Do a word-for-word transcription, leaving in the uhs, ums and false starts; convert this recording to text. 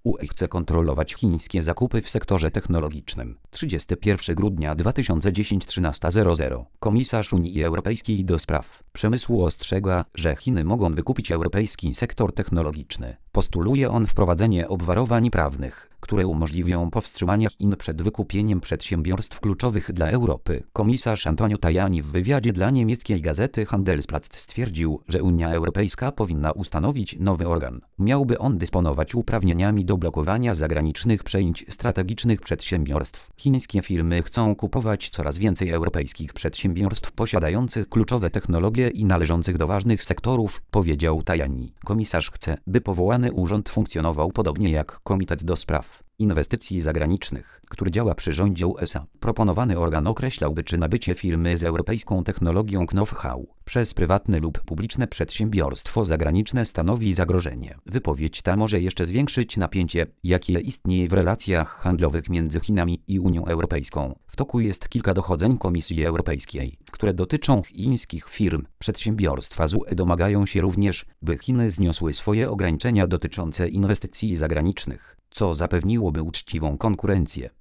U E chce kontrolować chińskie zakupy w sektorze technologicznym. trzydziestego pierwszego grudnia dwa tysiące dziesiątego trzynaście zero zero. Komisarz Unii Europejskiej do spraw przemysłu ostrzega, że Chiny mogą wykupić europejski sektor technologiczny. Postuluje on wprowadzenie obwarowań prawnych, które umożliwią powstrzymanie Chin przed wykupieniem przedsiębiorstw kluczowych dla Europy. Komisarz Antonio Tajani w wywiadzie dla niemieckiej gazety Handelsblatt stwierdził, że Unia Europejska powinna ustanowić nowy organ. Miałby on dysponować uprawnieniami do blokowania zagranicznych przejęć strategicznych przedsiębiorstw. Chińskie firmy chcą kupować coraz więcej europejskich przedsiębiorstw posiadających kluczowe technologie i należących do ważnych sektorów, powiedział Tajani. Komisarz chce, by powołany urząd funkcjonował podobnie jak Komitet do Spraw Inwestycji Zagranicznych, który działa przy rządzie U S A. Proponowany organ określałby, czy nabycie firmy z europejską technologią know-how przez prywatne lub publiczne przedsiębiorstwo zagraniczne stanowi zagrożenie. Wypowiedź ta może jeszcze zwiększyć napięcie, jakie istnieje w relacjach handlowych między Chinami i Unią Europejską. W toku jest kilka dochodzeń Komisji Europejskiej, które dotyczą chińskich firm. Przedsiębiorstwa z U E domagają się również, by Chiny zniosły swoje ograniczenia dotyczące inwestycji zagranicznych, co zapewniłoby uczciwą konkurencję.